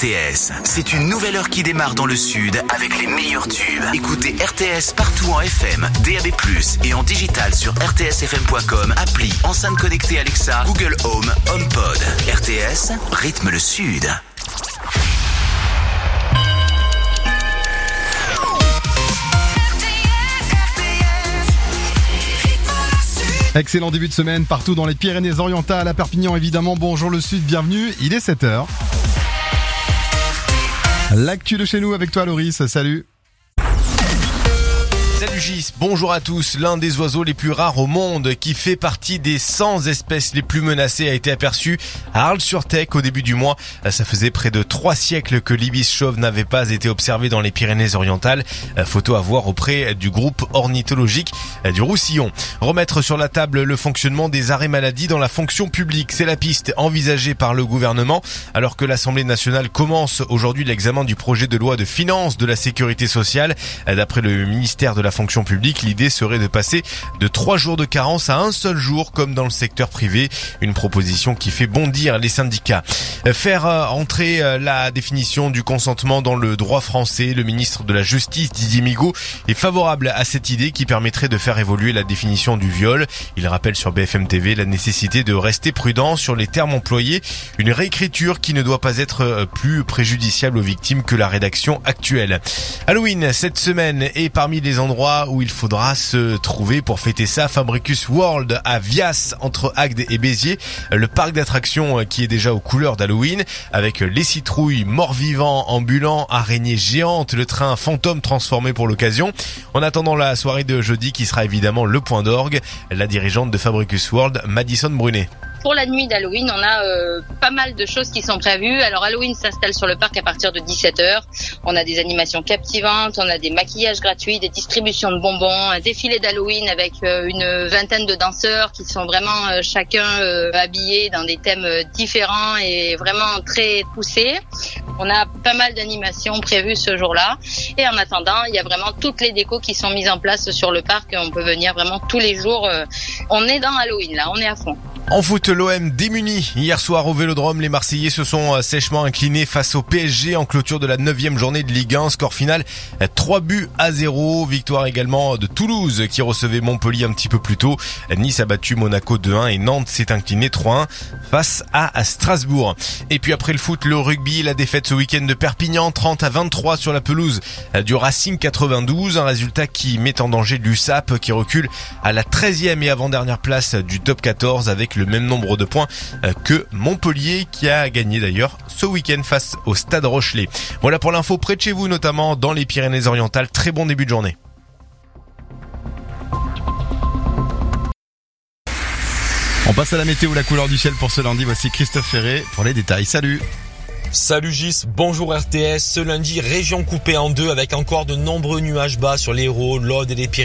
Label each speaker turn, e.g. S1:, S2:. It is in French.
S1: RTS. C'est une nouvelle heure qui démarre dans le sud avec les meilleurs tubes. Écoutez RTS partout en FM, DAB+, et en digital sur rtsfm.com, appli, enceinte connectée Alexa, Google Home, HomePod. RTS, rythme le sud.
S2: Excellent début de semaine partout dans les Pyrénées-Orientales, à Perpignan évidemment. Bonjour le Sud, bienvenue, il est 7h. L'actu de chez nous avec toi Loris, salut.
S3: Salut Gis, bonjour à tous. L'un des oiseaux les plus rares au monde qui fait partie des 100 espèces les plus menacées a été aperçu à Arles-sur-Tech au début du mois. Ça faisait près de 3 siècles que l'ibis chauve n'avait pas été observé dans les Pyrénées-Orientales. Photo à voir auprès du groupe ornithologique du Roussillon. Remettre sur la table le fonctionnement des arrêts maladie dans la fonction publique, c'est la piste envisagée par le gouvernement alors que l'Assemblée nationale commence aujourd'hui l'examen du projet de loi de finances de la sécurité sociale. D'après le ministère de la fonction publique, l'idée serait de passer de 3 jours de carence à un seul jour comme dans le secteur privé, une proposition qui fait bondir les syndicats. Faire entrer la définition du consentement dans le droit français, le ministre de la Justice Didier Migaud est favorable à cette idée qui permettrait de faire évoluer la définition du viol. Il rappelle sur BFM TV la nécessité de rester prudent sur les termes employés, une réécriture qui ne doit pas être plus préjudiciable aux victimes que la rédaction actuelle. Halloween cette semaine est parmi les endroits où il faudra se trouver pour fêter ça. Fabricus World à Vias entre Agde et Béziers, le parc d'attractions qui est déjà aux couleurs d'Halloween avec les citrouilles, morts-vivants, ambulants, araignées géantes, le train fantôme transformé pour l'occasion. En attendant la soirée de jeudi qui sera évidemment le point d'orgue, la dirigeante de Fabricus World, Madison Brunet.
S4: Pour la nuit d'Halloween, on a pas mal de choses qui sont prévues. Alors Halloween s'installe sur le parc à partir de 17h. On a des animations captivantes, on a des maquillages gratuits, des distributions de bonbons, un défilé d'Halloween avec une vingtaine de danseurs qui sont vraiment chacun habillés dans des thèmes différents et vraiment très poussés. On a pas mal d'animations prévues ce jour-là. Et en attendant, il y a vraiment toutes les décos qui sont mises en place sur le parc. On peut venir vraiment tous les jours. On est dans Halloween là, on est à fond.
S3: En foot, l'OM démuni. Hier soir au Vélodrome, les Marseillais se sont sèchement inclinés face au PSG en clôture de la 9e journée de Ligue 1. Score final 3-0. Victoire également de Toulouse qui recevait Montpellier un petit peu plus tôt. Nice a battu Monaco 2-1 et Nantes s'est incliné 3-1 face à Strasbourg. Et puis après le foot, le rugby, la défaite ce week-end de Perpignan 30-23 sur la pelouse du Racing 92. Un résultat qui met en danger l'USAP qui recule à la 13e et avant-dernière place du top 14 avec le même nombre de points que Montpellier qui a gagné d'ailleurs ce week-end face au Stade Rochelais. Voilà pour l'info près de chez vous, notamment dans les Pyrénées-Orientales. Très bon début de journée.
S2: On passe à la météo, la couleur du ciel pour ce lundi. Voici Christophe Ferré pour les détails. Salut.
S5: Salut Gis, bonjour RTS. Ce lundi, région coupée en deux avec encore de nombreux nuages bas sur l'Hérault, l'Aude et les Pyrénées.